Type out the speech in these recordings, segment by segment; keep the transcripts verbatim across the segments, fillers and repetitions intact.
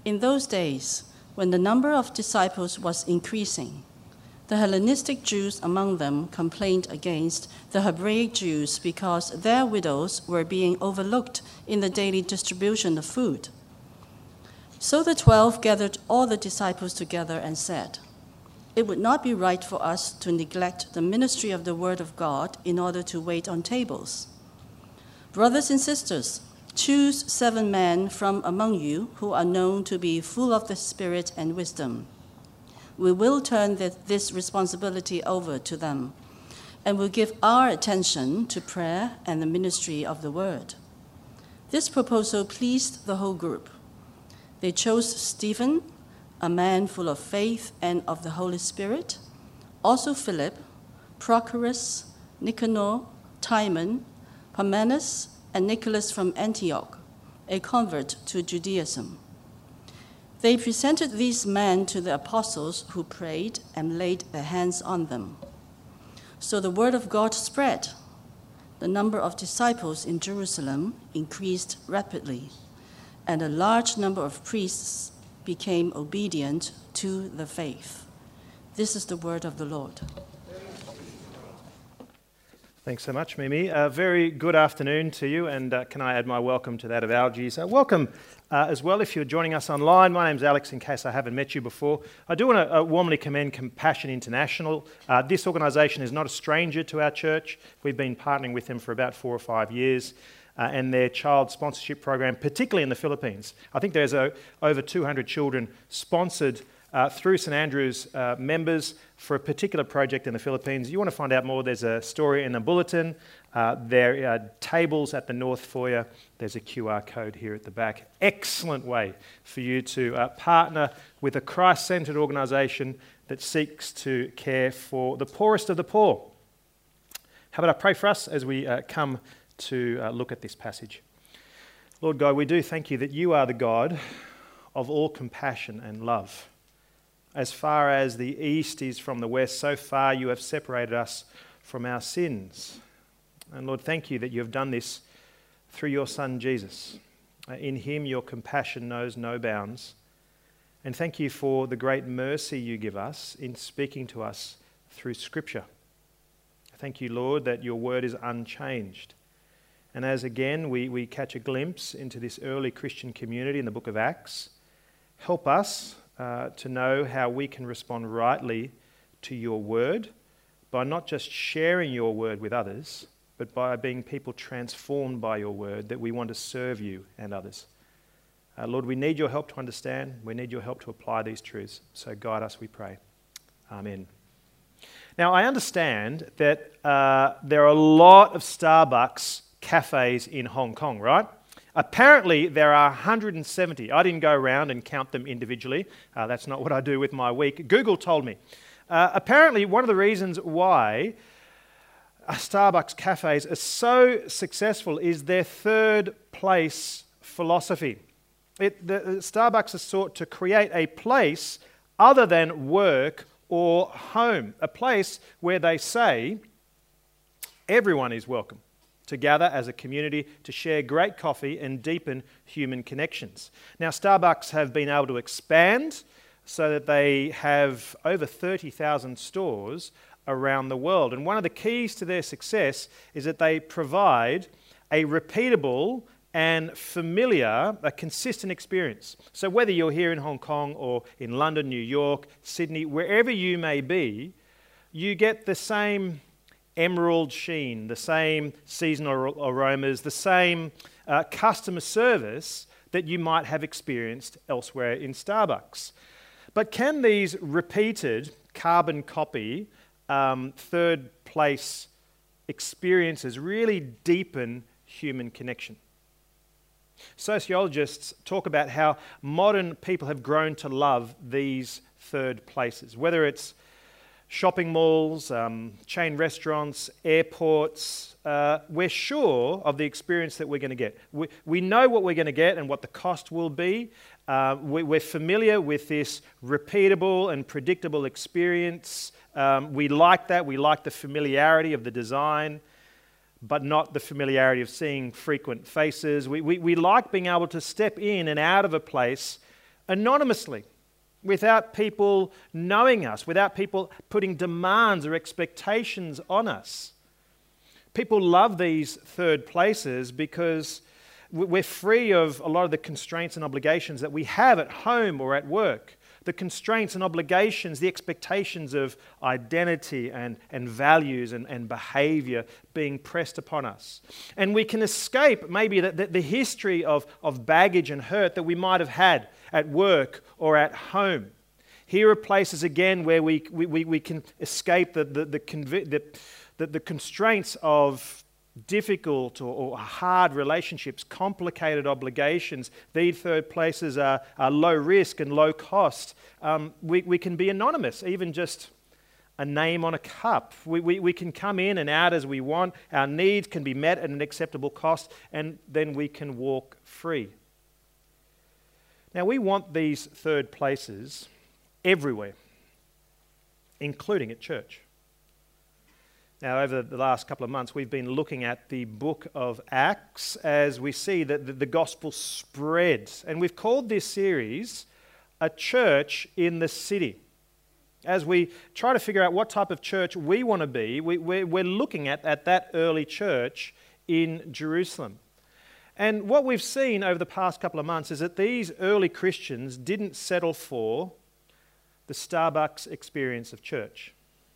In those days, when the number of disciples was increasing, the Hellenistic Jews among them complained against the Hebraic Jews because their widows were being overlooked in the daily distribution of food. So the twelve gathered all the disciples together and said, "It would not be right for us to neglect the ministry of the word of God in order to wait on tables. Brothers and sisters, choose seven men from among you who are known to be full of the Spirit and wisdom. We will turn this responsibility over to them, and will give our attention to prayer and the ministry of the word." This proposal pleased the whole group. They chose Stephen, a man full of faith and of the Holy Spirit, also Philip, Prochorus, Nicanor, Timon, Parmenas, and Nicholas from Antioch, a convert to Judaism. They presented these men to the apostles, who prayed and laid their hands on them. So the word of God spread. The number of disciples in Jerusalem increased rapidly, and a large number of priests became obedient to the faith. This is the word of the Lord. Thanks so much, Mimi. A very good afternoon to you, and uh, can I add my welcome to that of Algie's. Uh, welcome uh, as well if you're joining us online. My name's Alex, in case I haven't met you before. I do want to uh, warmly commend Compassion International. Uh, this organisation is not a stranger to our church. We've been partnering with them for about four or five years. Uh, and their child sponsorship program, particularly in the Philippines. I think there's a, over two hundred children sponsored uh, through St Andrew's uh, members for a particular project in the Philippines. You want to find out more, there's a story in the bulletin. Uh, there are tables at the North Foyer. There's a Q R code here at the back. Excellent way for you to uh, partner with a Christ-centred organisation that seeks to care for the poorest of the poor. How about I pray for us as we uh, come to uh, look at this passage. Lord God, we do thank you that you are the God of all compassion and love. As far as the east is from the west, so far you have separated us from our sins. And Lord, thank you that you have done this through your Son Jesus. Uh, in him your compassion knows no bounds. And thank you for the great mercy you give us in speaking to us through Scripture. Thank you, Lord, that your word is unchanged. And as again we, we catch a glimpse into this early Christian community in the book of Acts, help us uh, to know how we can respond rightly to your word by not just sharing your word with others, but by being people transformed by your word, that we want to serve you and others. Uh, Lord, we need your help to understand. We need your help to apply these truths. So guide us, we pray. Amen. Now, I understand that uh, there are a lot of Starbucks cafes in Hong Kong, right? Apparently there are one hundred seventy. I didn't go around and count them individually. Uh, that's not what I do with my week. Google told me. Uh, apparently one of the reasons why Starbucks cafes are so successful is their third place philosophy. It, the, Starbucks has sought to create a place other than work or home, a place where they say everyone is welcome to gather as a community to share great coffee and deepen human connections. Now, Starbucks have been able to expand so that they have over thirty thousand stores around the world. And one of the keys to their success is that they provide a repeatable and familiar, a consistent experience. So whether you're here in Hong Kong or in London, New York, Sydney, wherever you may be, you get the same emerald sheen, the same seasonal aromas, the same uh, customer service that you might have experienced elsewhere in Starbucks. But can these repeated carbon copy um, third place experiences really deepen human connection? Sociologists talk about how modern people have grown to love these third places, whether it's shopping malls, um, chain restaurants, airports. Uh, we're sure of the experience that we're going to get. We, we know what we're going to get and what the cost will be. Uh, we, we're familiar with this repeatable and predictable experience. Um, we like that. We like the familiarity of the design, but not the familiarity of seeing frequent faces. We, we, we like being able to step in and out of a place anonymously, without people knowing us, without people putting demands or expectations on us. People love these third places because we're free of a lot of the constraints and obligations that we have at home or at work. The constraints and obligations, the expectations of identity and, and values and, and behavior being pressed upon us. And we can escape maybe the, the, the history of, of baggage and hurt that we might have had at work or at home. Here are places again where we, we, we, we can escape the, the, the, convi- the, the, the constraints of difficult or, or hard relationships, complicated obligations. These third places are, are low risk and low cost. Um, we, we can be anonymous, even just a name on a cup. We, we, we can come in and out as we want. Our needs can be met at an acceptable cost, and then we can walk free. Now, we want these third places everywhere, including at church. Now, over the last couple of months, we've been looking at the book of Acts as we see that the gospel spreads. And we've called this series A Church in the City. As we try to figure out what type of church we want to be, we, we're, we're looking at, at that early church in Jerusalem. And what we've seen over the past couple of months is that these early Christians didn't settle for the Starbucks experience of church.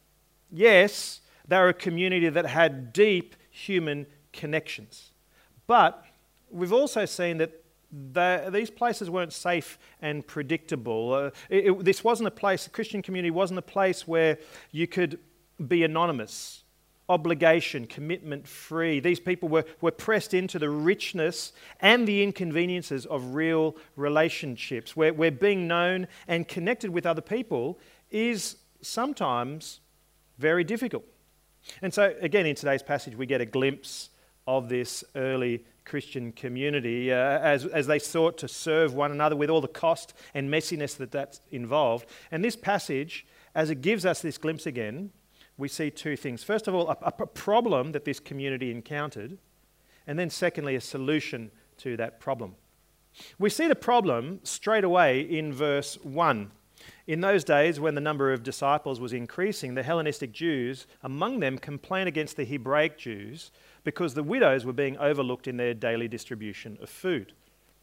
Yes, they were a community that had deep human connections. But we've also seen that the, these places weren't safe and predictable. Uh, it, it, this wasn't a place, the Christian community wasn't a place where you could be anonymous, obligation, commitment free. These people were, were pressed into the richness and the inconveniences of real relationships, where, where being known and connected with other people is sometimes very difficult. And so, again, in today's passage, we get a glimpse of this early Christian community uh, as, as they sought to serve one another with all the cost and messiness that that's involved. And this passage, as it gives us this glimpse again, we see two things. First of all, a, a problem that this community encountered, and then secondly, a solution to that problem. We see the problem straight away in verse one. In those days, when the number of disciples was increasing, the Hellenistic Jews among them complained against the Hebraic Jews because the widows were being overlooked in their daily distribution of food.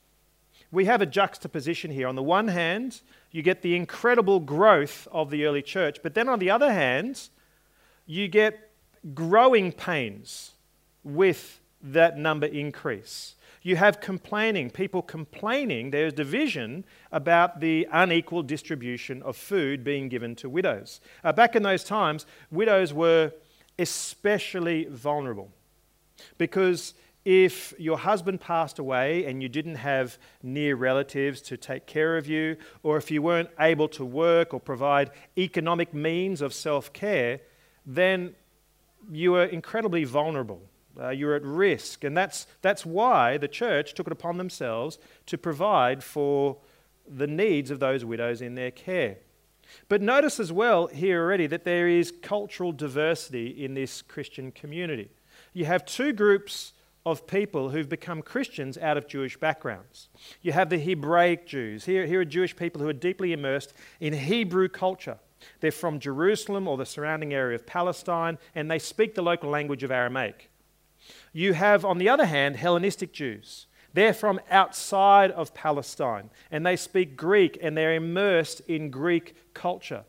We have a juxtaposition here. On the one hand, you get the incredible growth of the early church, but then on the other hand, you get growing pains with that number increase. You have complaining, people complaining, there's division about the unequal distribution of food being given to widows. Uh, back in those times, widows were especially vulnerable because if your husband passed away and you didn't have near relatives to take care of you, or if you weren't able to work or provide economic means of self-care, then you were incredibly vulnerable. Uh, you're at risk. And that's, that's why the church took it upon themselves to provide for the needs of those widows in their care. But notice as well here already that there is cultural diversity in this Christian community. You have two groups of people who've become Christians out of Jewish backgrounds. You have the Hebraic Jews. Here, here are Jewish people who are deeply immersed in Hebrew culture. They're from Jerusalem or the surrounding area of Palestine, and they speak the local language of Aramaic. You have, on the other hand, Hellenistic Jews. They're from outside of Palestine, and they speak Greek, and they're immersed in Greek culture.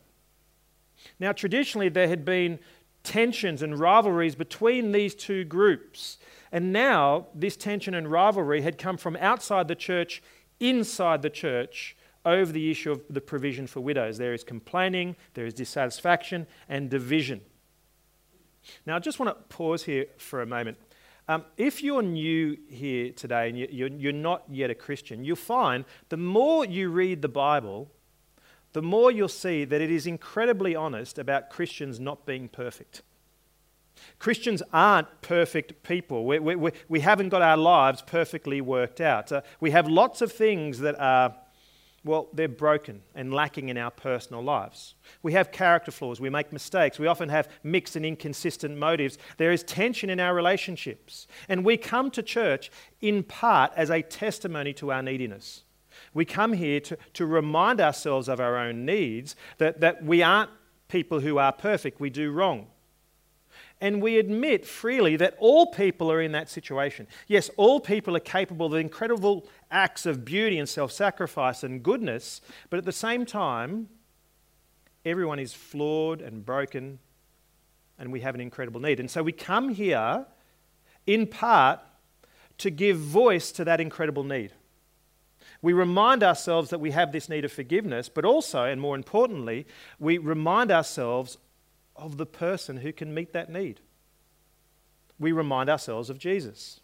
Now, traditionally, there had been tensions and rivalries between these two groups, and now this tension and rivalry had come from outside the church, inside the church, over the issue of the provision for widows. There is complaining, there is dissatisfaction, and division. Now, I just want to pause here for a moment. Um, if you're new here today and you're, you're not yet a Christian, you'll find the more you read the Bible, the more you'll see that it is incredibly honest about Christians not being perfect. Christians aren't perfect people. We, we, we, we haven't got our lives perfectly worked out. Uh, we have lots of things that are well, they're broken and lacking in our personal lives. We have character flaws. We make mistakes. We often have mixed and inconsistent motives. There is tension in our relationships. And we come to church in part as a testimony to our neediness. We come here to, to remind ourselves of our own needs, that, that we aren't people who are perfect, we do wrong. And we admit freely that all people are in that situation. Yes, all people are capable of incredible acts of beauty and self-sacrifice and goodness, but at the same time, everyone is flawed and broken, and we have an incredible need. And so we come here, in part, to give voice to that incredible need. We remind ourselves that we have this need of forgiveness, but also, and more importantly, we remind ourselves of the person who can meet that need. We remind ourselves of Jesus.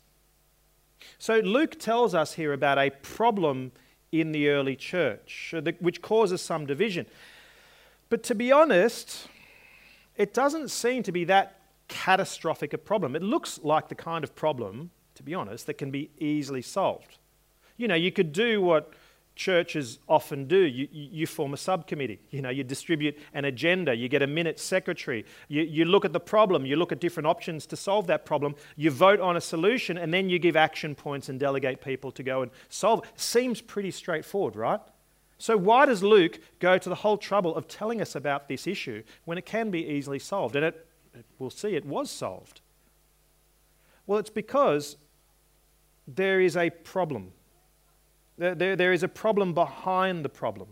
So Luke tells us here about a problem in the early church, which causes some division. But to be honest, it doesn't seem to be that catastrophic a problem. It looks like the kind of problem, to be honest, that can be easily solved. You know, you could do what churches often do. You, you form a subcommittee. You know, you distribute an agenda. You get a minute secretary. You, you look at the problem. You look at different options to solve that problem. You vote on a solution, and then you give action points and delegate people to go and solve it. Seems pretty straightforward, right? So why does Luke go to the whole trouble of telling us about this issue when it can be easily solved? And it, we'll see it was solved. Well, it's because there is a problem. There, there, there is a problem behind the problem.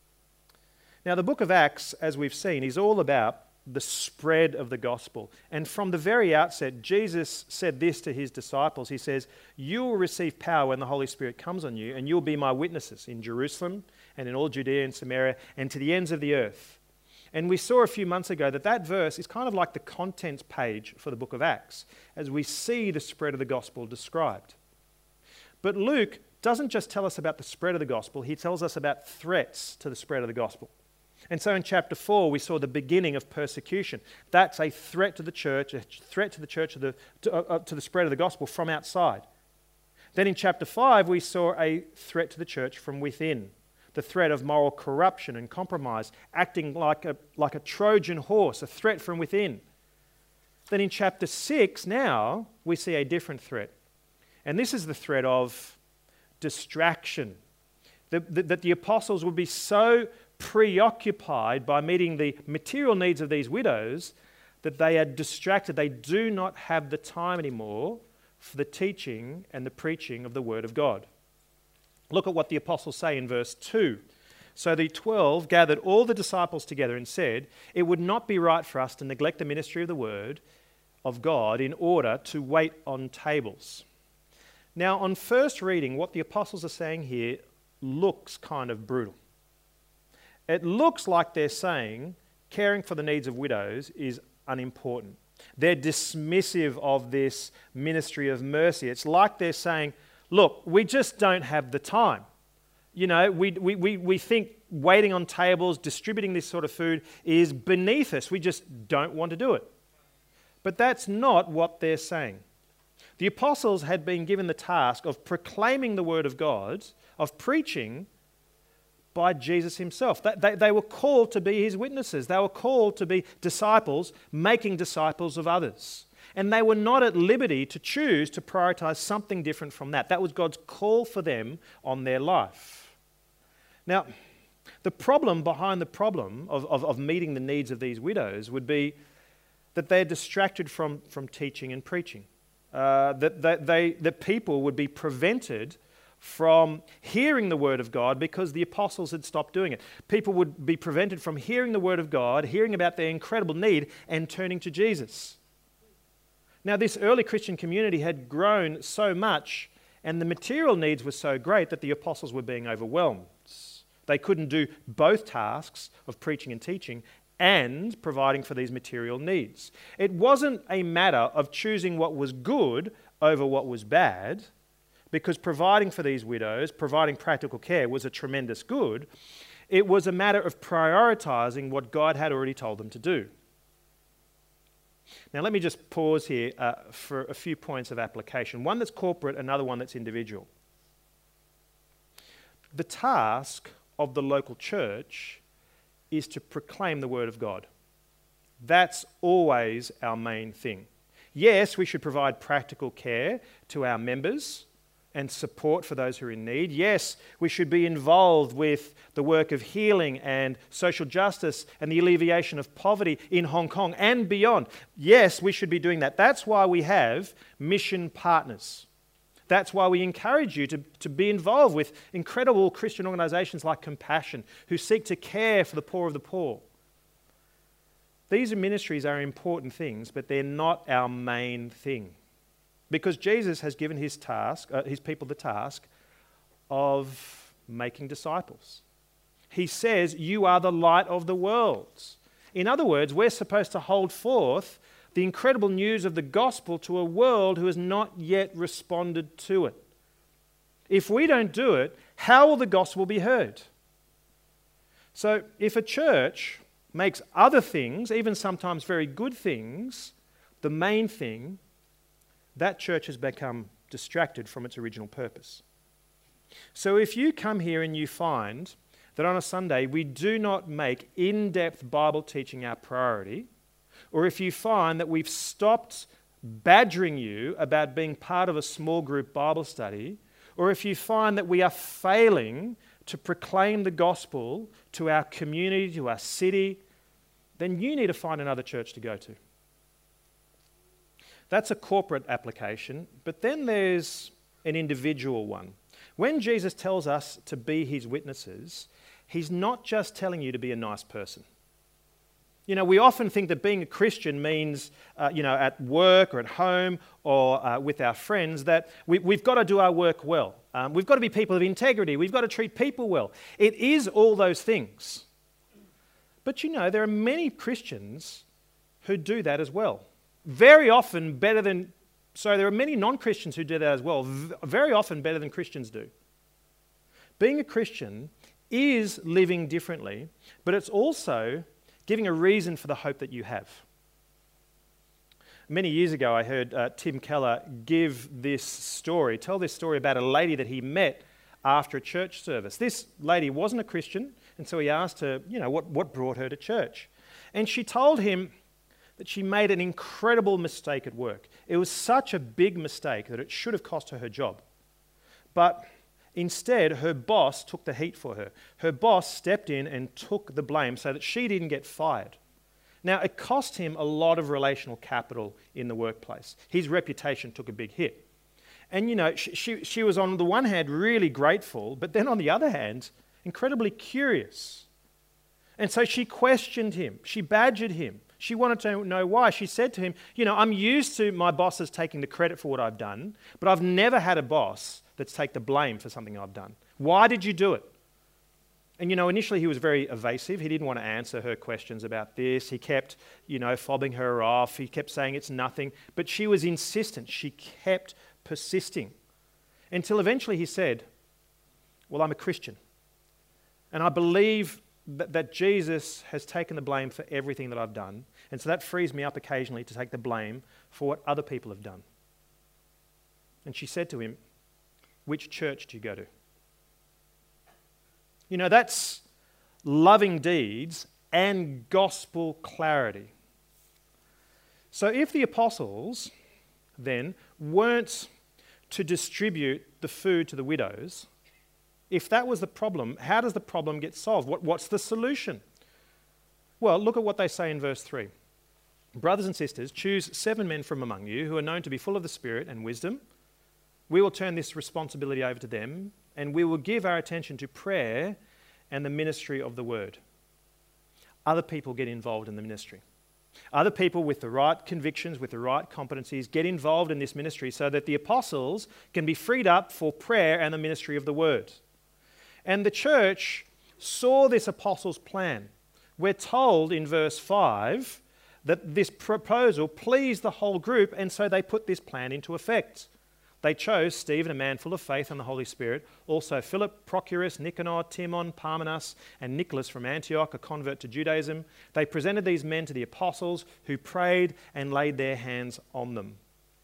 Now, the book of Acts, as we've seen, is all about the spread of the gospel. And from the very outset, Jesus said this to his disciples. He says, "You will receive power when the Holy Spirit comes on you, and you'll be my witnesses in Jerusalem and in all Judea and Samaria and to the ends of the earth." And we saw a few months ago that that verse is kind of like the contents page for the book of Acts, as we see the spread of the gospel described. But Luke doesn't just tell us about the spread of the gospel, he tells us about threats to the spread of the gospel. And so in chapter four, we saw the beginning of persecution. That's a threat to the church, a threat to the church, of the, to, uh, to the spread of the gospel from outside. Then in chapter five, we saw a threat to the church from within, the threat of moral corruption and compromise, acting like a, like a Trojan horse, a threat from within. Then in chapter six, now, we see a different threat. And this is the threat of distraction. That the, the apostles would be so preoccupied by meeting the material needs of these widows that they are distracted. They do not have the time anymore for the teaching and the preaching of the Word of God. Look at what the apostles say in verse two. "So the twelve gathered all the disciples together and said, 'It would not be right for us to neglect the ministry of the Word of God in order to wait on tables.'" Now, on first reading, what the apostles are saying here looks kind of brutal. It looks like they're saying caring for the needs of widows is unimportant. They're dismissive of this ministry of mercy. It's like they're saying, look, we just don't have the time. You know, we, we, we, we think waiting on tables, distributing this sort of food is beneath us. We just don't want to do it. But that's not what they're saying. The apostles had been given the task of proclaiming the word of God, of preaching by Jesus himself. They, they, they were called to be his witnesses. They were called to be disciples, making disciples of others. And they were not at liberty to choose to prioritize something different from that. That was God's call for them on their life. Now, the problem behind the problem of, of, of meeting the needs of these widows would be that they're distracted from, from teaching and preaching. Uh, that, that, they, that people would be prevented from hearing the word of God because the apostles had stopped doing it. People would be prevented from hearing the word of God, hearing about their incredible need, and turning to Jesus. Now, this early Christian community had grown so much, and the material needs were so great that the apostles were being overwhelmed. They couldn't do both tasks of preaching and teaching and providing for these material needs. It wasn't a matter of choosing what was good over what was bad, because providing for these widows, providing practical care was a tremendous good. It was a matter of prioritizing what God had already told them to do. Now, let me just pause here uh, for a few points of application. One that's corporate, another one that's individual. The task of the local church is to proclaim the word of God. That's always our main thing. Yes, we should provide practical care to our members, and support for those who are in need. Yes, we should be involved with the work of healing and social justice and the alleviation of poverty in Hong Kong and beyond. Yes, we should be doing that. That's why we have mission partners. That's why we encourage you to, to be involved with incredible Christian organisations like Compassion, who seek to care for the poor of the poor. These ministries are important things, but they're not our main thing. Because Jesus has given his task, uh, his people the task of making disciples. He says, you are the light of the world. In other words, we're supposed to hold forth the incredible news of the gospel to a world who has not yet responded to it. If we don't do it, how will the gospel be heard? So if a church makes other things, even sometimes very good things, the main thing, that church has become distracted from its original purpose. So if you come here and you find that on a Sunday we do not make in-depth Bible teaching our priority, or if you find that we've stopped badgering you about being part of a small group Bible study, or if you find that we are failing to proclaim the gospel to our community, to our city, then you need to find another church to go to. That's a corporate application, but then there's an individual one. When Jesus tells us to be his witnesses, he's not just telling you to be a nice person. You know, we often think that being a Christian means, uh, you know, at work or at home or uh, with our friends, that we, we've got to do our work well. Um, we've got to be people of integrity. We've got to treat people well. It is all those things. But, you know, there are many Christians who do that as well. Very often better than, so there are many non-Christians who do that as well, very often better than Christians do. Being a Christian is living differently, but it's also giving a reason for the hope that you have. Many years ago, I heard uh, Tim Keller give this story, tell this story about a lady that he met after a church service. This lady wasn't a Christian, and so he asked her, you know, what, what brought her to church. And she told him that she made an incredible mistake at work. It was such a big mistake that it should have cost her her job. But instead, her boss took the heat for her. Her boss stepped in and took the blame so that she didn't get fired. Now, it cost him a lot of relational capital in the workplace. His reputation took a big hit. And, you know, she, she, she was on the one hand really grateful, but then on the other hand, incredibly curious. And so she questioned him. She badgered him. She wanted to know why. She said to him, you know, I'm used to my bosses taking the credit for what I've done, but I've never had a boss that's take the blame for something I've done. Why did you do it? And, you know, initially he was very evasive. He didn't want to answer her questions about this. He kept, you know, fobbing her off. He kept saying it's nothing. But she was insistent. She kept persisting until eventually he said, well, I'm a Christian. And I believe that, that Jesus has taken the blame for everything that I've done. And so that frees me up occasionally to take the blame for what other people have done. And she said to him, which church do you go to? You know, that's loving deeds and gospel clarity. So if the apostles then weren't to distribute the food to the widows, if that was the problem, how does the problem get solved? What, what's the solution? Well, look at what they say in verse three. Brothers and sisters, choose seven men from among you who are known to be full of the Spirit and wisdom. We will turn this responsibility over to them, and we will give our attention to prayer and the ministry of the word. Other people get involved in the ministry. Other people with the right convictions, with the right competencies, get involved in this ministry so that the apostles can be freed up for prayer and the ministry of the word. And the church saw this apostles' plan. We're told in verse five that this proposal pleased the whole group, and so they put this plan into effect. They chose Stephen, a man full of faith and the Holy Spirit, also Philip, Prochorus, Nicanor, Timon, Parmenas, and Nicholas from Antioch, a convert to Judaism. They presented these men to the apostles, who prayed and laid their hands on them.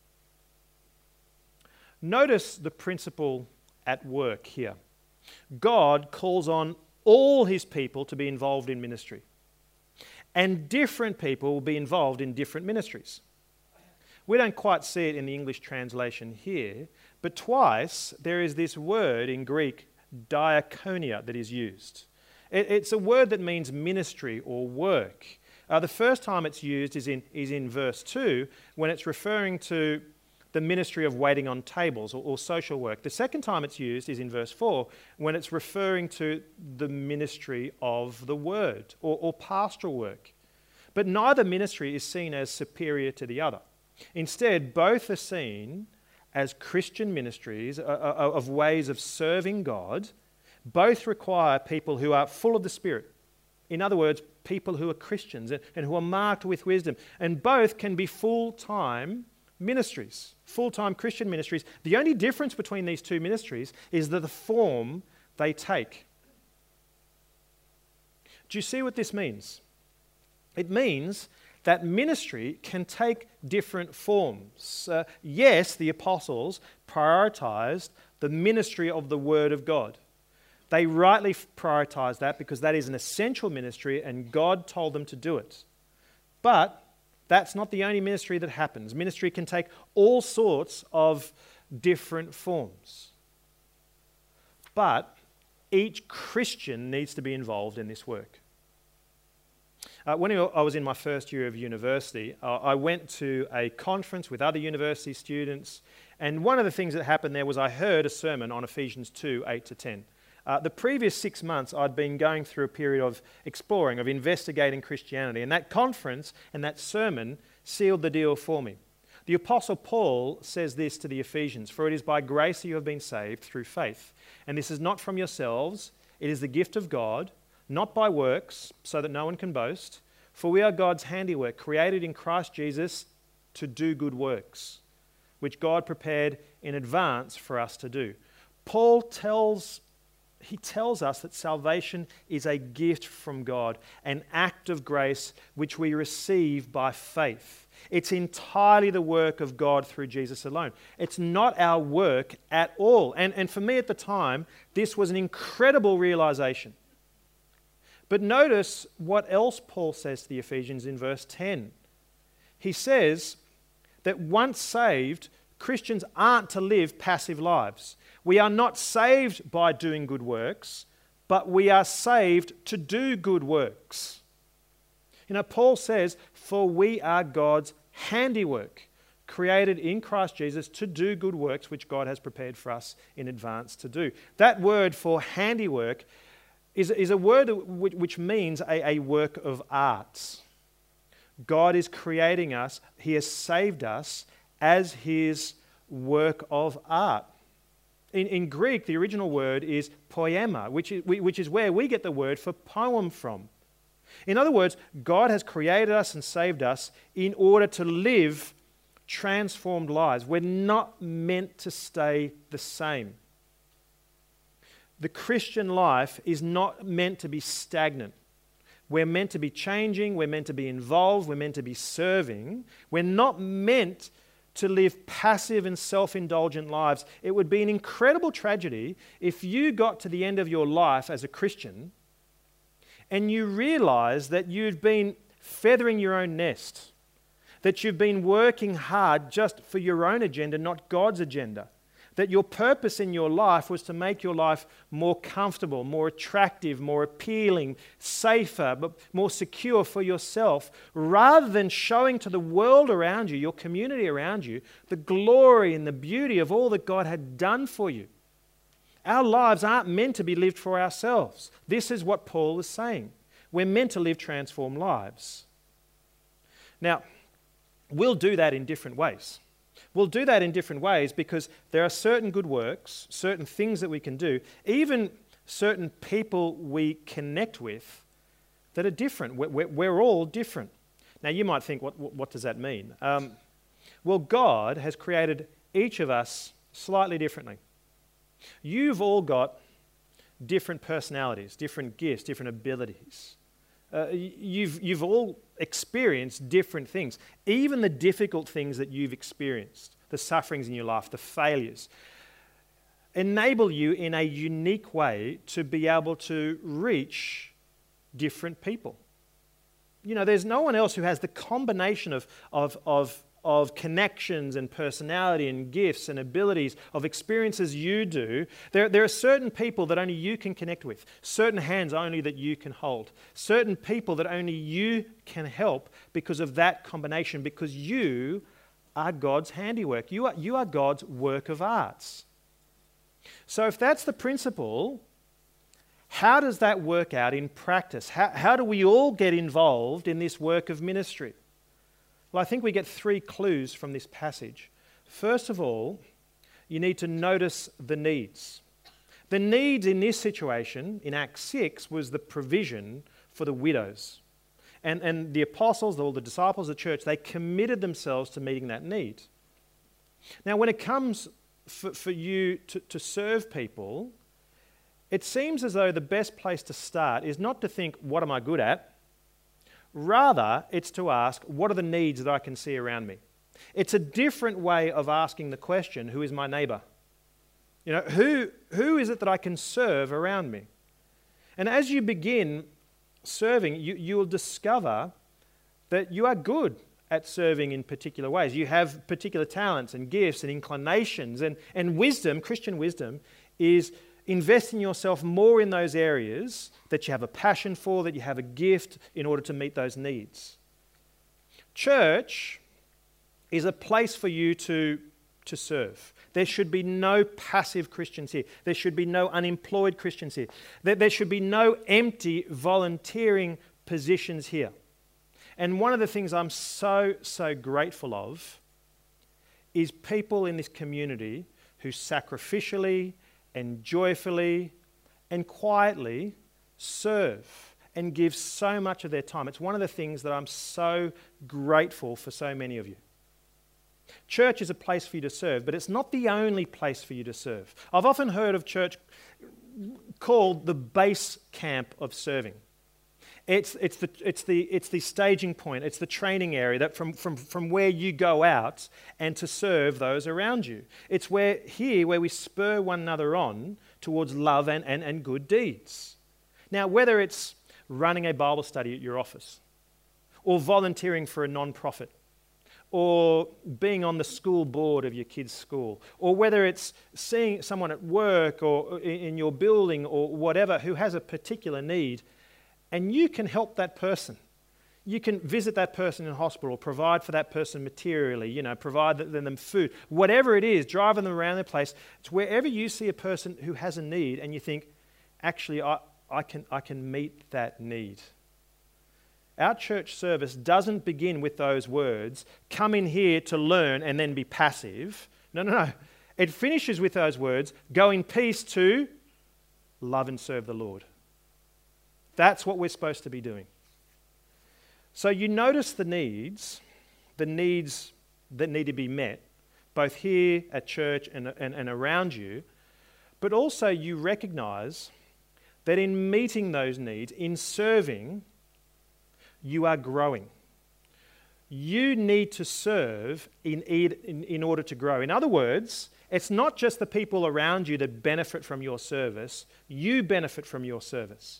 Notice the principle at work here. God calls on all his people to be involved in ministry. And different people will be involved in different ministries. We don't quite see it in the English translation here, But twice there is this word in Greek, diakonia, that is used. It, it's a word that means ministry or work. Uh, the first time it's used is in, is in verse two, when it's referring to the ministry of waiting on tables or, or social work. The second time it's used is in verse four, when it's referring to the ministry of the word or, or pastoral work. But neither ministry is seen as superior to the other. Instead, both are seen as Christian ministries of ways of serving God. Both require people who are full of the Spirit. In other words, people who are Christians and who are marked with wisdom. And both can be full-time ministries, full-time Christian ministries. The only difference between these two ministries is that the form they take. Do you see what this means? It means that ministry can take different forms. Uh, yes, the apostles prioritized the ministry of the Word of God. They rightly prioritized that because that is an essential ministry and God told them to do it. But that's not the only ministry that happens. Ministry can take all sorts of different forms. But each Christian needs to be involved in this work. Uh, when I was in my first year of university, uh, I went to a conference with other university students, and one of the things that happened there was I heard a sermon on Ephesians two, eight to ten. Uh, the previous six months, I'd been going through a period of exploring, of investigating Christianity, and that conference and that sermon sealed the deal for me. The Apostle Paul says this to the Ephesians, "For it is by grace that you have been saved through faith. And this is not from yourselves, it is the gift of God, not by works, so that no one can boast. For we are God's handiwork, created in Christ Jesus to do good works, which God prepared in advance for us to do." Paul tells, he tells us that salvation is a gift from God, an act of grace which we receive by faith. It's entirely the work of God through Jesus alone. It's not our work at all. And, and for me at the time, this was an incredible realization. But notice what else Paul says to the Ephesians in verse ten. He says that once saved, Christians aren't to live passive lives. We are not saved by doing good works, but we are saved to do good works. You know, Paul says, "For we are God's handiwork, created in Christ Jesus to do good works which God has prepared for us in advance to do." That word for handiwork is, is a word which, which means a, a work of art. God is creating us, He has saved us as His work of art. In, in Greek, the original word is poema, which is, which is where we get the word for poem from. In other words, God has created us and saved us in order to live transformed lives. We're not meant to stay the same. The Christian life is not meant to be stagnant. We're meant to be changing, we're meant to be involved, we're meant to be serving. We're not meant to live passive and self-indulgent lives. It would be an incredible tragedy if you got to the end of your life as a Christian and you realize that you've been feathering your own nest, that you've been working hard just for your own agenda, not God's agenda, that your purpose in your life was to make your life more comfortable, more attractive, more appealing, safer, but more secure for yourself, rather than showing to the world around you, your community around you, the glory and the beauty of all that God had done for you. Our lives aren't meant to be lived for ourselves. This is what Paul is saying. We're meant to live transformed lives. Now, we'll do that in different ways. We'll do that in different ways because there are certain good works, certain things that we can do, even certain people we connect with that are different. We're, we're all different. Now, you might think, what, what does that mean? Um, well, God has created each of us slightly differently. You've all got different personalities, different gifts, different abilities. Uh, you've, you've all experienced different things, even the difficult things that you've experienced, the sufferings in your life, the failures, enable you in a unique way to be able to reach different people. You know, there's no one else who has the combination of, of, of, of connections and personality and gifts and abilities, of experiences you do, there, there are certain people that only you can connect with, certain hands only that you can hold, certain people that only you can help because of that combination, because you are God's handiwork. You are, you are God's work of arts. So if that's the principle, how does that work out in practice? How, how do we all get involved in this work of ministry? Well, I think we get three clues from this passage. First of all, you need to notice the needs. The needs in this situation, in Acts six, was the provision for the widows. And, and the apostles, all the disciples of the church, they committed themselves to meeting that need. Now, when it comes for, for you to, to serve people, it seems as though the best place to start is not to think, what am I good at? Rather, it's to ask, what are the needs that I can see around me? It's a different way of asking the question, who is my neighbour? You know, who, who is it that I can serve around me? And as you begin serving, you, you will discover that you are good at serving in particular ways. You have particular talents and gifts and inclinations, and, and wisdom, Christian wisdom, is investing yourself more in those areas that you have a passion for, that you have a gift in order to meet those needs. Church is a place for you to, to serve. There should be no passive Christians here. There should be no unemployed Christians here. There, there should be no empty volunteering positions here. And one of the things I'm so, so grateful of is people in this community who sacrificially and joyfully and quietly serve and give so much of their time. It's one of the things that I'm so grateful for so many of you. Church is a place for you to serve, but it's not the only place for you to serve. I've often heard of church called the base camp of serving. It's, it's, the, it's, the, it's the staging point, it's the training area that from, from, from where you go out and to serve those around you. It's where here where we spur one another on towards love and, and, and good deeds. Now, whether it's running a Bible study at your office, or volunteering for a non-profit, or being on the school board of your kids' school, or whether it's seeing someone at work or in your building or whatever who has a particular need, and you can help that person. You can visit that person in hospital, provide for that person materially, you know, provide them food. Whatever it is, driving them around the place. It's wherever you see a person who has a need and you think, actually, I, I can, I can meet that need. Our church service doesn't begin with those words, come in here to learn and then be passive. No, no, no. It finishes with those words, go in peace to love and serve the Lord. That's what we're supposed to be doing. So you notice the needs, the needs that need to be met, both here at church and, and, and around you, but also you recognize that in meeting those needs, in serving, you are growing. You need to serve in, in, in order to grow. In other words, it's not just the people around you that benefit from your service, you benefit from your service.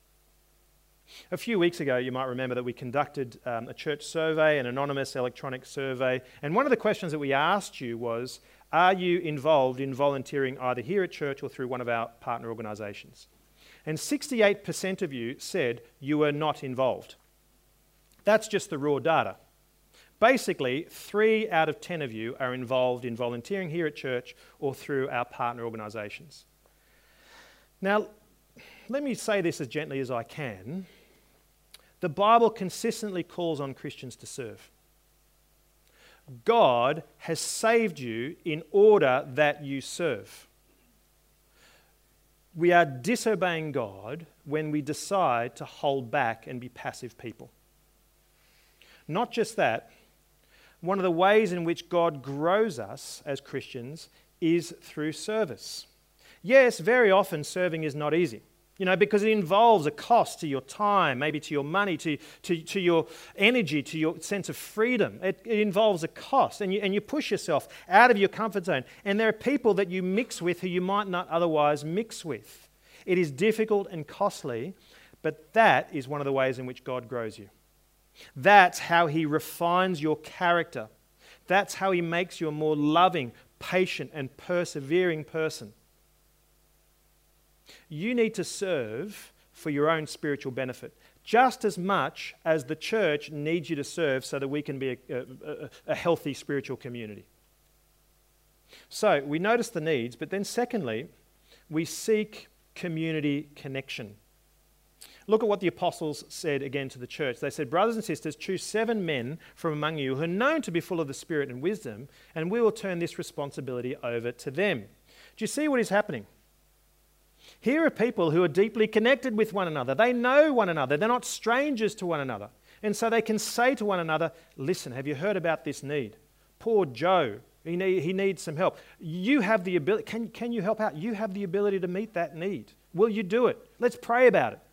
A few weeks ago, you might remember that we conducted um, a church survey, an anonymous electronic survey, and one of the questions that we asked you was, are you involved in volunteering either here at church or through one of our partner organisations? And sixty-eight percent of you said you were not involved. That's just the raw data. Basically, three out of ten of you are involved in volunteering here at church or through our partner organisations. Now, let me say this as gently as I can. The Bible consistently calls on Christians to serve. God has saved you in order that you serve. We are disobeying God when we decide to hold back and be passive people. Not just that, one of the ways in which God grows us as Christians is through service. Yes, very often serving is not easy. You know, because it involves a cost to your time, maybe to your money, to, to, to your energy, to your sense of freedom. It, it involves a cost, and you, and you push yourself out of your comfort zone. And there are people that you mix with who you might not otherwise mix with. It is difficult and costly, but that is one of the ways in which God grows you. That's how He refines your character. That's how he makes you a more loving, patient, and persevering person. You need to serve for your own spiritual benefit, just as much as the church needs you to serve so that we can be a, a, a healthy spiritual community. So we notice the needs, but then secondly, we seek community connection. Look at what the apostles said again to the church. They said, brothers and sisters, choose seven men from among you who are known to be full of the Spirit and wisdom, and we will turn this responsibility over to them. Do you see what is happening? Here are people who are deeply connected with one another. They know one another. They're not strangers to one another. And so they can say to one another, listen, have you heard about this need? Poor Joe, he, need, he needs some help. You have the ability, can, can you help out? You have the ability to meet that need. Will you do it? Let's pray about it.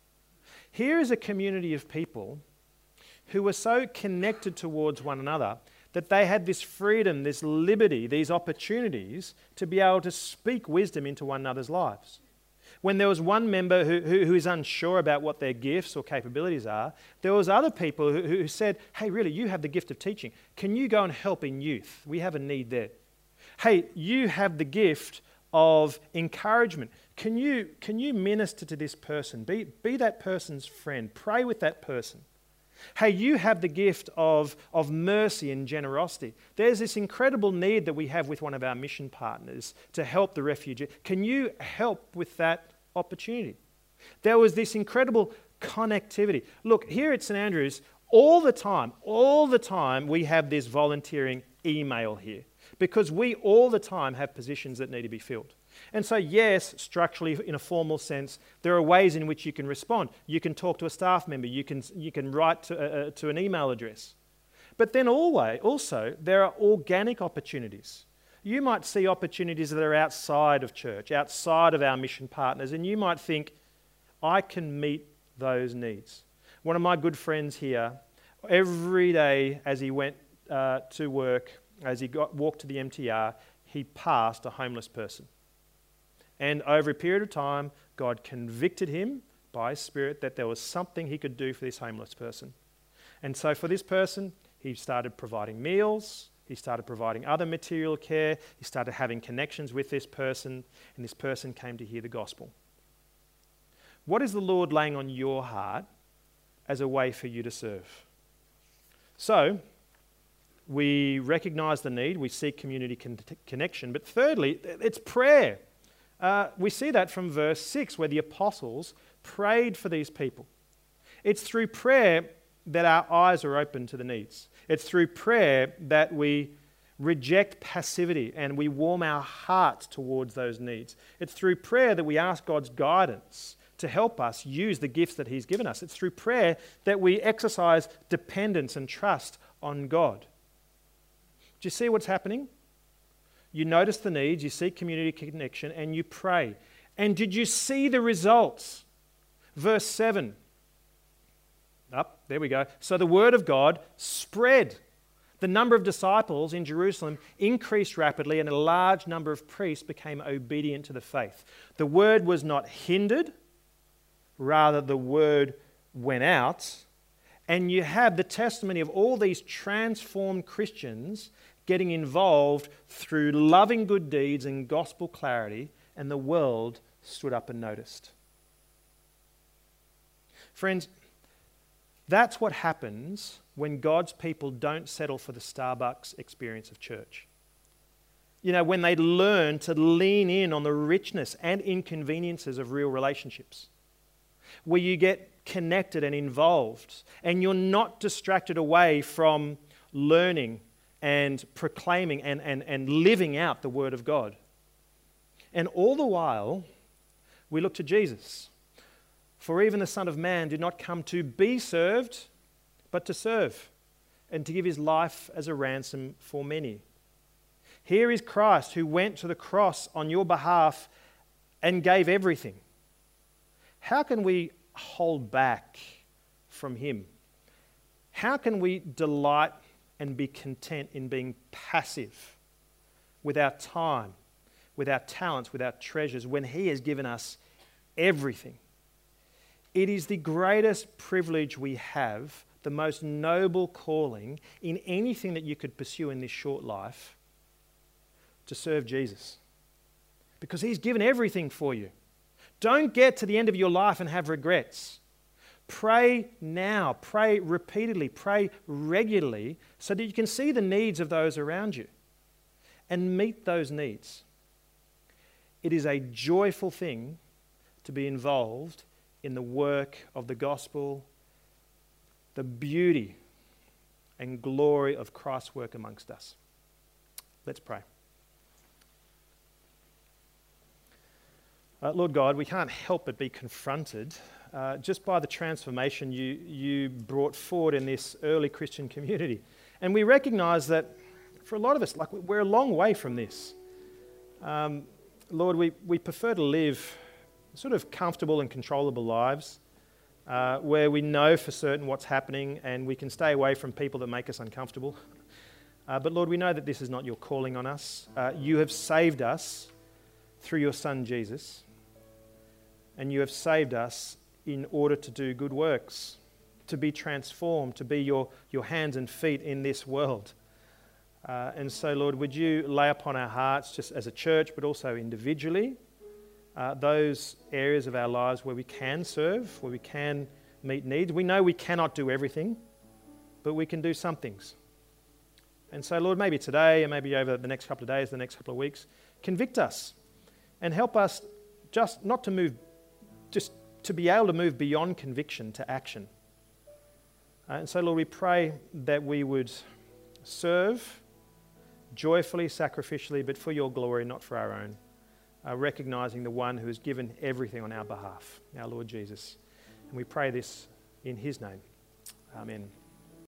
Here is a community of people who were so connected towards one another that they had this freedom, this liberty, these opportunities to be able to speak wisdom into one another's lives. When there was one member who, who, who is unsure about what their gifts or capabilities are, there was other people who, who said, hey, really, you have the gift of teaching. Can you go and help in youth? We have a need there. Hey, you have the gift of encouragement. Can you, can you minister to this person? Be, be that person's friend. Pray with that person. Hey, you have the gift of, of mercy and generosity. There's this incredible need that we have with one of our mission partners to help the refugee. Can you help with that opportunity? There was this incredible connectivity. Look, here at St Andrews, all the time, all the time we have this volunteering email here because we all the time have positions that need to be filled. And so, yes, structurally, in a formal sense, there are ways in which you can respond. You can talk to a staff member. You can, you can write to, uh, to an email address. But then always, also, there are organic opportunities. You might see opportunities that are outside of church, outside of our mission partners, and you might think, I can meet those needs. One of my good friends here, every day as he went uh, to work, as he got, walked to the M T R, he passed a homeless person. And over a period of time, God convicted him by His Spirit that there was something he could do for this homeless person. And so for this person, he started providing meals, he started providing other material care, he started having connections with this person, and this person came to hear the gospel. What is the Lord laying on your heart as a way for you to serve? So, we recognize the need, we seek community con- connection, but thirdly, it's prayer. Uh, we see that from verse six, where the apostles prayed for these people. It's through prayer that our eyes are open to the needs. It's through prayer that we reject passivity and we warm our hearts towards those needs. It's through prayer that we ask God's guidance to help us use the gifts that He's given us. It's through prayer that we exercise dependence and trust on God. Do you see what's happening? You notice the needs, you seek community connection, and you pray. And did you see the results? Verse seven. Up, there we go. So the word of God spread. The number of disciples in Jerusalem increased rapidly, and a large number of priests became obedient to the faith. The word was not hindered, rather the word went out. And you have the testimony of all these transformed Christians getting involved through loving good deeds and gospel clarity, and the world stood up and noticed. Friends, that's what happens when God's people don't settle for the Starbucks experience of church. You know, when they learn to lean in on the richness and inconveniences of real relationships, where you get connected and involved, and you're not distracted away from learning and proclaiming and, and, and living out the Word of God. And all the while, we look to Jesus. For even the Son of Man did not come to be served, but to serve, and to give His life as a ransom for many. Here is Christ who went to the cross on your behalf and gave everything. How can we hold back from Him? How can we delight and be content in being passive with our time, with our talents, with our treasures, when He has given us everything? It is the greatest privilege we have, the most noble calling in anything that you could pursue in this short life, to serve Jesus. Because he's given everything for you. Don't get to the end of your life and have regrets. Pray now, pray repeatedly, pray regularly so that you can see the needs of those around you and meet those needs. It is a joyful thing to be involved in the work of the gospel, the beauty and glory of Christ's work amongst us. Let's pray. Uh, Lord God, we can't help but be confronted uh, just by the transformation you, you brought forward in this early Christian community. And we recognise that for a lot of us, like we're a long way from this. Um, Lord, we, we prefer to live sort of comfortable and controllable lives uh, where we know for certain what's happening and we can stay away from people that make us uncomfortable. Uh, but Lord, we know that this is not your calling on us. Uh, you have saved us through your Son Jesus, and you have saved us in order to do good works, to be transformed, to be your, your hands and feet in this world. Uh, and so, Lord, would you lay upon our hearts, just as a church, but also individually, uh, those areas of our lives where we can serve, where we can meet needs. We know we cannot do everything, but we can do some things. And so, Lord, maybe today and maybe over the next couple of days, the next couple of weeks, convict us and help us just not to move, just to be able to move beyond conviction to action. Uh, and so, Lord, we pray that we would serve joyfully, sacrificially, but for your glory, not for our own, uh, recognising the one who has given everything on our behalf, our Lord Jesus. And we pray this in his name. Amen.